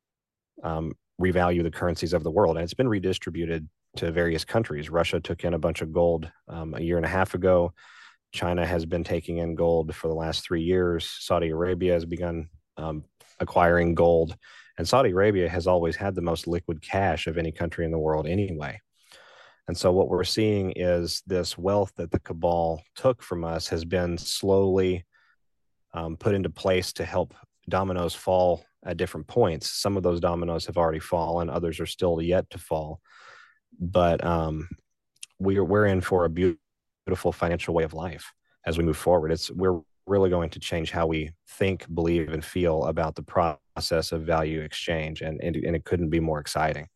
um, revalue the currencies of the world, and it's been redistributed to various countries. Russia took in a bunch of gold um, a year and a half ago. China has been taking in gold for the last three years. Saudi Arabia has begun um, acquiring gold, and Saudi Arabia has always had the most liquid cash of any country in the world anyway. And so what we're seeing is this wealth that the cabal took from us has been slowly um, put into place to help dominoes fall at different points. Some of those dominoes have already fallen, others are still yet to fall. But um, we're we're in for a beautiful financial way of life as we move forward. It's we're really going to change how we think, believe, and feel about the process of value exchange, and and, and it couldn't be more exciting.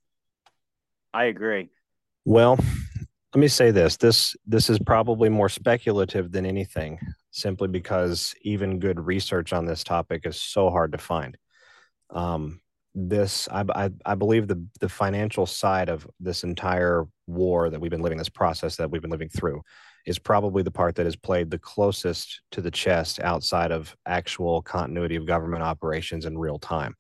I agree. Well, let me say this. This this is probably more speculative than anything, simply because even good research on this topic is so hard to find. Um, this, I, I, I believe the, the financial side of this entire war that we've been living, this process that we've been living through, is probably the part that has played the closest to the chest outside of actual continuity of government operations in real time.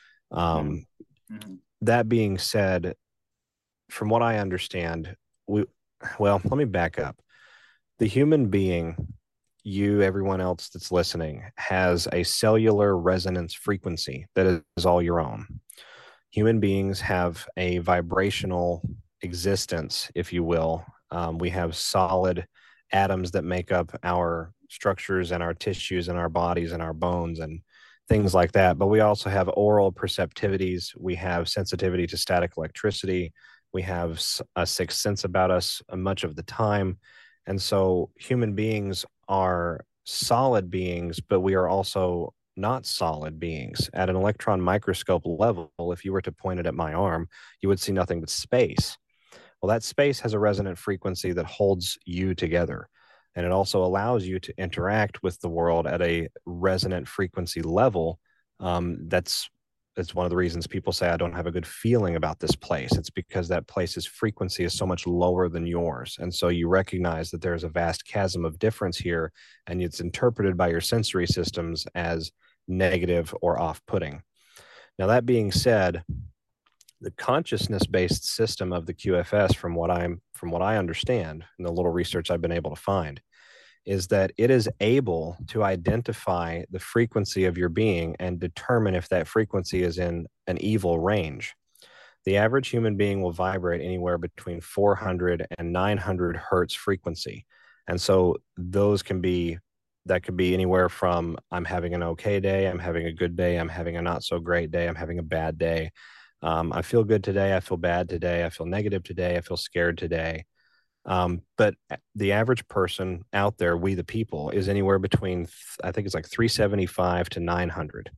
Um, mm-hmm. That being said, from what I understand, we, well, let me back up. The human being, you, everyone else that's listening, has a cellular resonance frequency that is all your own. Human beings have a vibrational existence, if you will. Um, we have solid atoms that make up our structures and our tissues and our bodies and our bones and things like that. But we also have oral perceptivities. We have sensitivity to static electricity. We have a sixth sense about us much of the time. And so human beings are solid beings, but we are also not solid beings. At an electron microscope level, if you were to point it at my arm, you would see nothing but space. Well, that space has a resonant frequency that holds you together. And it also allows you to interact with the world at a resonant frequency level. Um, that's It's one of the reasons people say, I don't have a good feeling about this place. It's because that place's frequency is so much lower than yours. And so you recognize that there's a vast chasm of difference here, and it's interpreted by your sensory systems as negative or off-putting. Now, that being said, the consciousness-based system of the Q F S, from what I'm, from what I understand, and the little research I've been able to find, is that it is able to identify the frequency of your being and determine if that frequency is in an evil range. The average human being will vibrate anywhere between four hundred and nine hundred hertz frequency. And so those can be, that could be anywhere from I'm having an okay day, I'm having a good day, I'm having a not so great day, I'm having a bad day. Um, I feel good today, I feel bad today, I feel negative today, I feel scared today. Um, but the average person out there, we the people, is anywhere between, I think it's like three seventy-five to nine hundred.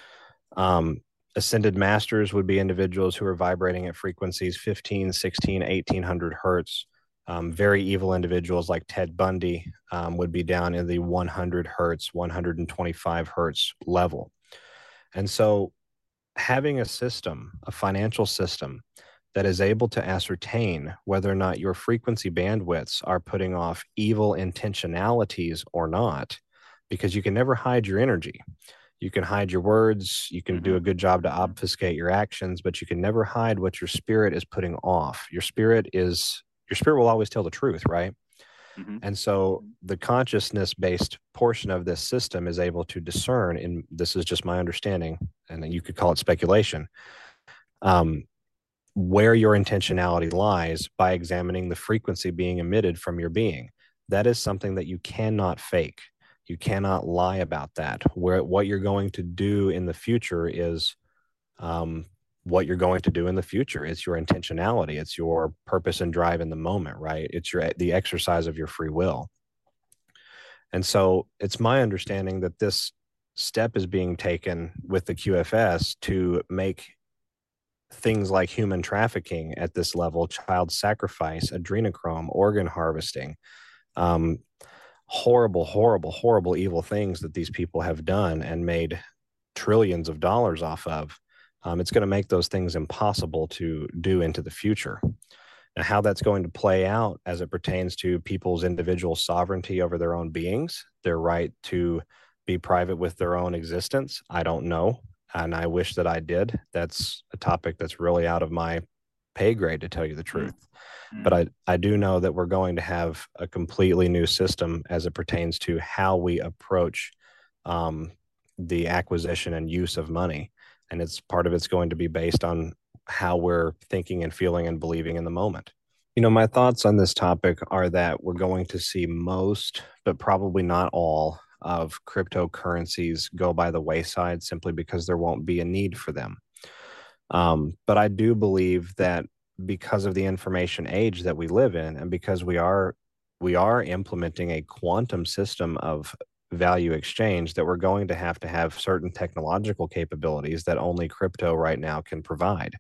Um, ascended masters would be individuals who are vibrating at frequencies fifteen, sixteen, eighteen hundred hertz. Um, very evil individuals like Ted Bundy um, would be down in the one hundred hertz, one hundred twenty-five hertz level. And so having a system, a financial system, that is able to ascertain whether or not your frequency bandwidths are putting off evil intentionalities or not, because you can never hide your energy. You can hide your words, you can do a good job to obfuscate your actions, but you can never hide what your spirit is putting off. Your spirit is, your spirit will always tell the truth, right? Mm-hmm. And so the consciousness-based portion of this system is able to discern, and this is just my understanding, and you could call it speculation, um, where your intentionality lies by examining the frequency being emitted from your being. That is something that you cannot fake. You cannot lie about that. Where what you're going to do in the future is um, what you're going to do in the future. It's your intentionality. It's your purpose and drive in the moment, right? It's your the exercise of your free will. And so it's my understanding that this step is being taken with the Q F S to make things like human trafficking at this level, child sacrifice, adrenochrome, organ harvesting, um, horrible, horrible, horrible, evil things that these people have done and made trillions of dollars off of. Um, it's going to make those things impossible to do into the future. Now, how that's going to play out as it pertains to people's individual sovereignty over their own beings, their right to be private with their own existence, I don't know. And I wish that I did. That's a topic that's really out of my pay grade, to tell you the truth. Mm-hmm. But I, I do know that we're going to have a completely new system as it pertains to how we approach um, the acquisition and use of money. And it's part of it's going to be based on how we're thinking and feeling and believing in the moment. You know, my thoughts on this topic are that we're going to see most, but probably not all, of cryptocurrencies go by the wayside simply because there won't be a need for them. Um, but I do believe that because of the information age that we live in, and because we are we are implementing a quantum system of value exchange, that we're going to have to have certain technological capabilities that only crypto right now can provide.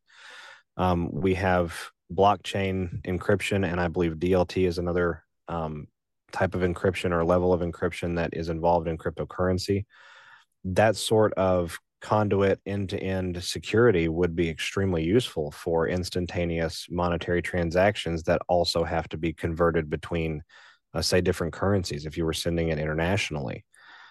Um, we have blockchain encryption, and I believe D L T is another um, type of encryption or level of encryption that is involved in cryptocurrency. That sort of conduit end-to-end security would be extremely useful for instantaneous monetary transactions that also have to be converted between, uh, say, different currencies if you were sending it internationally.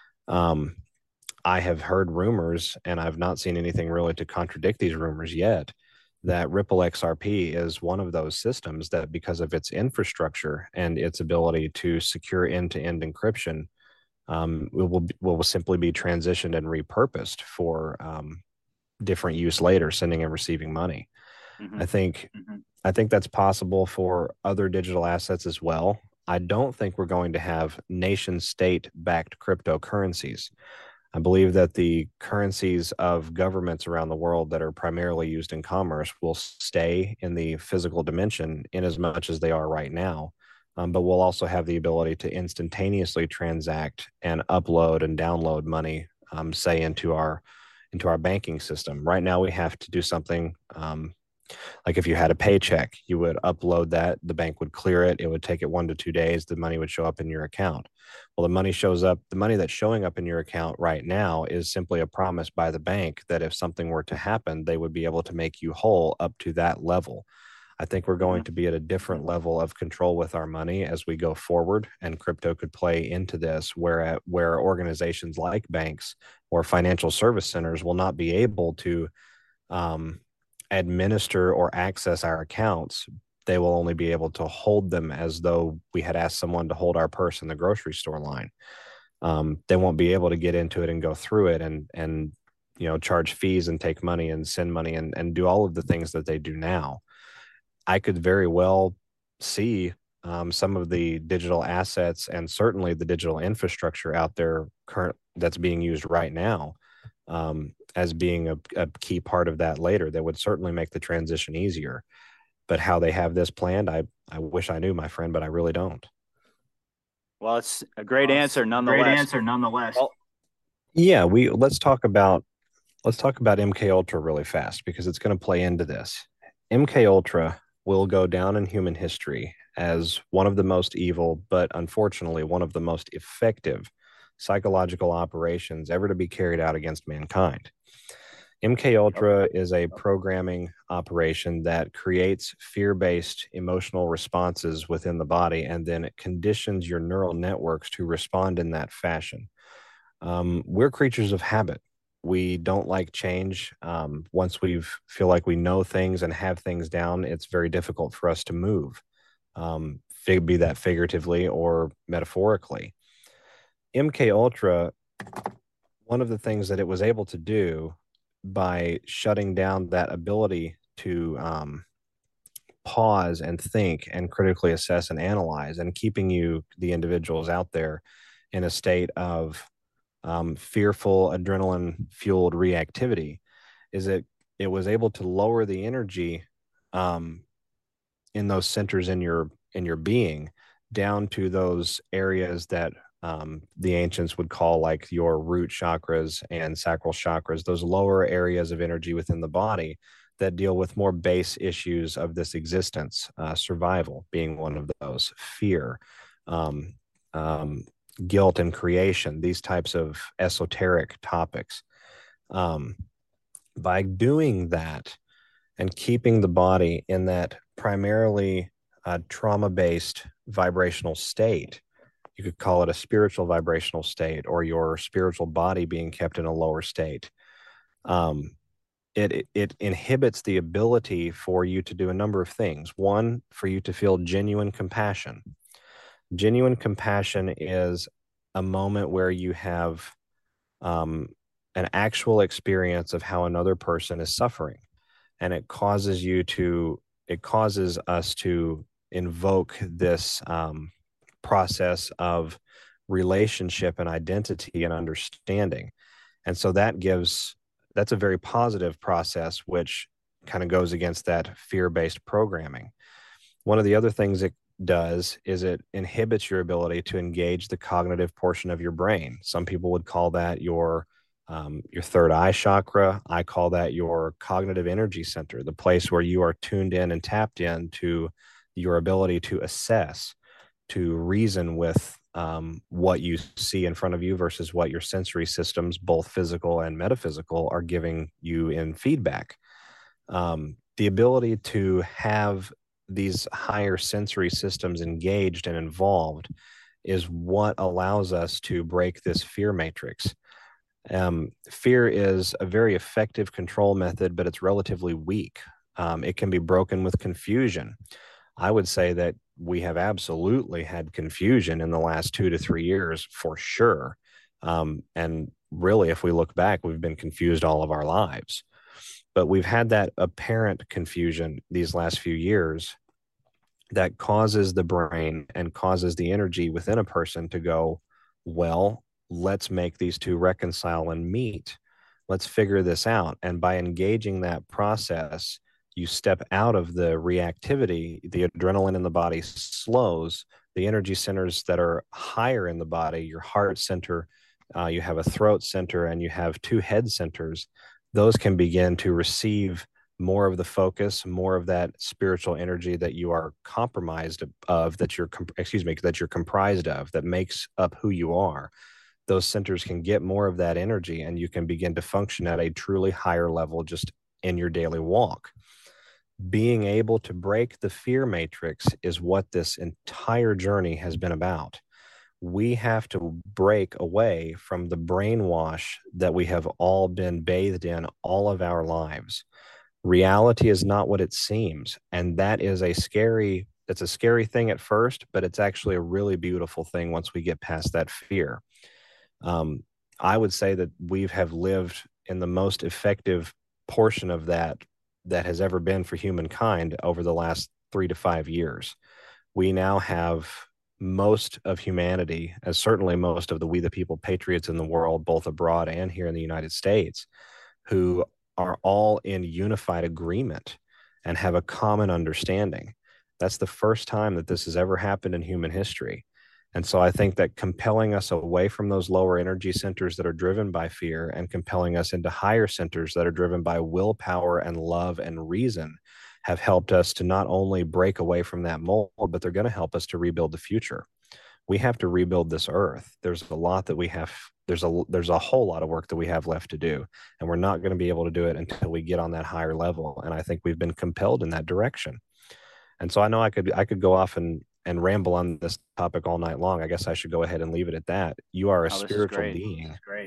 Um, I have heard rumors, and I've not seen anything really to contradict these rumors yet, that Ripple X R P is one of those systems that, because of its infrastructure and its ability to secure end-to-end encryption, um, it will will simply be transitioned and repurposed for um, different use later, sending and receiving money. Mm-hmm. I think mm-hmm. I think that's possible for other digital assets as well. I don't think we're going to have nation-state-backed cryptocurrencies. I believe that the currencies of governments around the world that are primarily used in commerce will stay in the physical dimension in as much as they are right now, um, but we'll also have the ability to instantaneously transact and upload and download money, um, say, into our into our banking system. Right now, we have to do something um, like if you had a paycheck, you would upload that, the bank would clear it, it would take it one to two days, the money would show up in your account. Well, the money shows up, the money that's showing up in your account right now is simply a promise by the bank that if something were to happen, they would be able to make you whole up to that level. I think we're going to be at a different level of control with our money as we go forward, and crypto could play into this, where, where organizations like banks or financial service centers will not be able to um, administer or access our accounts. They will only be able to hold them as though we had asked someone to hold our purse in the grocery store line. Um, they won't be able to get into it and go through it and, and, you know, charge fees and take money and send money and, and do all of the things that they do now. I could very well see um, some of the digital assets and certainly the digital infrastructure out there current that's being used right now um, as being a, a key part of that later. That would certainly make the transition easier. But how they have this planned, I, I wish I knew, my friend, but I really don't. Well, it's a great well, answer nonetheless. Great answer nonetheless. Well, yeah, we let's talk about let's talk about M K Ultra really fast, because it's going to play into this. M K Ultra will go down in human history as one of the most evil, but unfortunately one of the most effective psychological operations ever to be carried out against mankind. M K Ultra is a programming operation that creates fear-based emotional responses within the body, and then it conditions your neural networks to respond in that fashion. Um, we're creatures of habit. We don't like change. Um, once we feel like we know things and have things down, it's very difficult for us to move. Um, be that figuratively or metaphorically. M K Ultra, one of the things that it was able to do by shutting down that ability to um, pause and think and critically assess and analyze, and keeping you, the individuals out there, in a state of um, fearful, adrenaline fueled reactivity, is that it was able to lower the energy um, in those centers in your in your being down to those areas that um, the ancients would call like your root chakras and sacral chakras, those lower areas of energy within the body that deal with more base issues of this existence, uh, survival being one of those, fear, um, um, guilt and creation, these types of esoteric topics. Um, by doing that and keeping the body in that primarily uh, trauma-based vibrational state, you could call it a spiritual vibrational state, or your spiritual body being kept in a lower state. Um, it, it it inhibits the ability for you to do a number of things. One, for you to feel genuine compassion. Genuine compassion is a moment where you have um, an actual experience of how another person is suffering, and it causes you to it causes us to invoke this um, process of relationship and identity and understanding. And so that gives that's a very positive process, which kind of goes against that fear-based programming. One of the other things it does is it inhibits your ability to engage the cognitive portion of your brain. Some people would call that your um, your third eye chakra. I call that your cognitive energy center, the place where you are tuned in and tapped in to your ability to assess, to reason with um, what you see in front of you versus what your sensory systems, both physical and metaphysical, are giving you in feedback. Um, the ability to have these higher sensory systems engaged and involved is what allows us to break this fear matrix. Um, fear is a very effective control method, but it's relatively weak. Um, it can be broken with confusion. I would say that we have absolutely had confusion in the last two to three years for sure. Um, and really, if we look back, we've been confused all of our lives. But we've had that apparent confusion these last few years that causes the brain and causes the energy within a person to go, well, let's make these two reconcile and meet. Let's figure this out. And by engaging that process, you step out of the reactivity, the adrenaline in the body slows, the energy centers that are higher in the body, your heart center, uh, you have a throat center, and you have two head centers. Those can begin to receive more of the focus, more of that spiritual energy that you are compromised of, that you're, excuse me, that you're comprised of, that makes up who you are. Those centers can get more of that energy, and you can begin to function at a truly higher level just in your daily walk. Being able to break the fear matrix is what this entire journey has been about. We have to break away from the brainwash that we have all been bathed in all of our lives. Reality is not what it seems, and that is a scary it's a scary thing at first, but it's actually a really beautiful thing once we get past that fear. Um, I would say that we have lived in the most effective portion of that that has ever been for humankind over the last three to five years. We now have most of humanity, as certainly most of the We the People patriots in the world, both abroad and here in the United States, who are all in unified agreement and have a common understanding. That's the first time that this has ever happened in human history. And so I think that compelling us away from those lower energy centers that are driven by fear and compelling us into higher centers that are driven by willpower and love and reason have helped us to not only break away from that mold, but they're going to help us to rebuild the future. We have to rebuild this earth. There's a lot that we have, there's a, there's a whole lot of work that we have left to do, and we're not going to be able to do it until we get on that higher level. And I think we've been compelled in that direction. And so I know I could, I could go off and, and ramble on this topic all night long. I guess I should go ahead and leave it at that. You are a oh, spiritual being. This is great.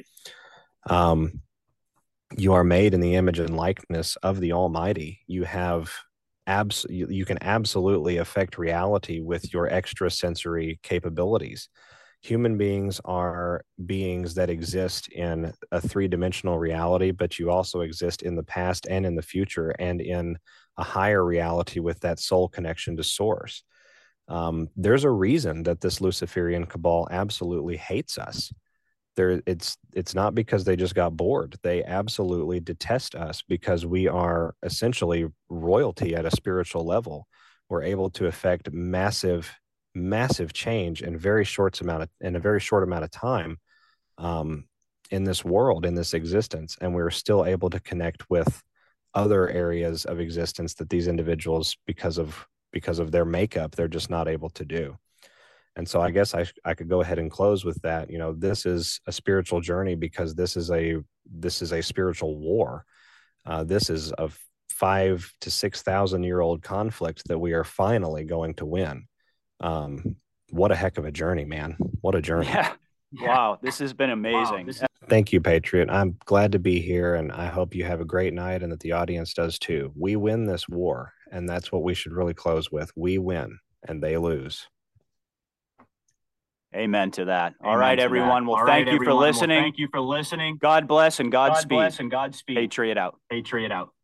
Um, you are made in the image and likeness of the Almighty. You have abs you, you can absolutely affect reality with your extrasensory capabilities. Human beings are beings that exist in a three-dimensional reality, but you also exist in the past and in the future and in a higher reality with that soul connection to source. Um, there's a reason that this Luciferian cabal absolutely hates us. There, it's it's not because they just got bored. They absolutely detest us because we are essentially royalty at a spiritual level. We're able to affect massive, massive change in very short amount of in a very short amount of time, um, in this world, in this existence, and we're still able to connect with other areas of existence that these individuals, because of because of their makeup, they're just not able to do. And so I guess I, I could go ahead and close with that. You know, this is a spiritual journey because this is a this is a spiritual war. Uh, this is a five to six thousand year old conflict that we are finally going to win. Um, what a heck of a journey, man! What a journey! Yeah. Wow, this has been amazing. Wow, this is- Thank you, Patriot. I'm glad to be here, and I hope you have a great night and that the audience does too. We win this war, and that's what we should really close with. We win, and they lose. Amen to that. All Amen right, everyone. That. Well, All thank right, you for everyone. listening. Well, thank you for listening. God bless and Godspeed. God bless and Godspeed. Patriot out. Patriot out.